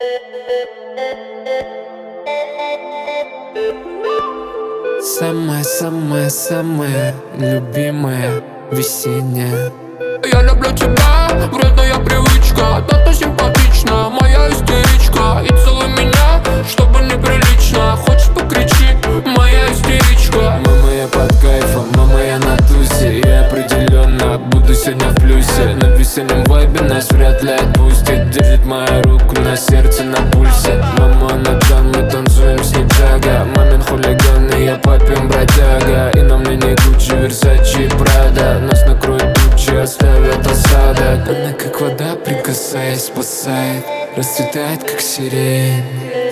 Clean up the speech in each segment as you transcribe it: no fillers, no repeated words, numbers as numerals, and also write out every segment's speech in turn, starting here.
Самая-самая-самая любимая весенняя. Я люблю тебя, вредная привычка. Да ты симпатична, моя истеричка. И целуй меня, чтобы неприлично. Хочешь покричи, моя истеричка. Мама, я под кайфом, мама, я на тусе. Я определенно буду сегодня в плюсе. На весеннем вайбе нас вряд ли отпустит. Держит мою руку на сердце, на пульсе. Мама, на тон, мы танцуем с Ниджага. Мамин хулиган, и я папин бродяга. И на мне не Гуччи, Версачи и Прада. Нас накроет тучи, оставят осадок. Она как вода, прикасаясь, спасает. Расцветает, как сирень.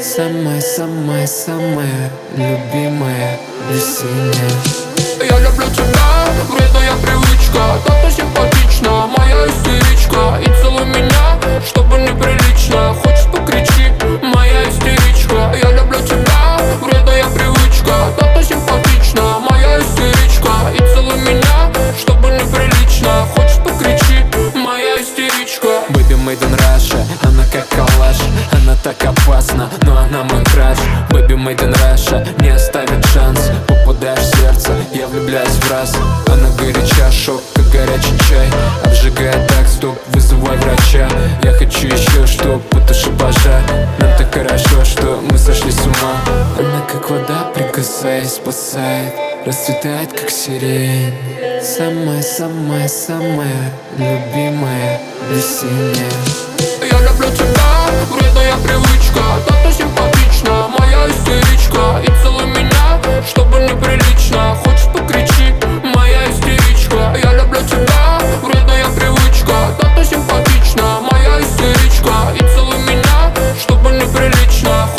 Самая-самая-самая любимая весенняя. Я люблю тебя, вредная привычка. Да ты симпатична, моя истеричка. И целуй меня, чтобы неприлично. Хочешь покричи, моя истеричка. Я люблю тебя, вредная привычка. Да ты симпатична, моя истеричка. И целуй меня, чтобы неприлично. Хочешь покричи, моя истеричка. Baby made in Russia, она как калаш. Она так опасна, но она мой краш. Baby made in Russia, не оставит шанс. Попадаешь в сердце, я влюбляюсь в раз. Она горяча, шок, как горячий чай. Обжигает так, стоп, вызывай врача. Я хочу еще, чтоб потуши пожар. Нам так хорошо, что мы сошли с ума. Она как вода, прикасаясь, спасает. Расцветает, как сирень. Самая-самая-самая любимая весенняя. Я люблю тебя, вредная привычка. Да ты симпатична, моя истеричка. И целуй меня, чтобы неприлично. Хочешь покричи, моя истеричка. Я люблю тебя, вредная привычка. Да ты симпатична, моя истеричка. И целуй меня, чтобы неприлично.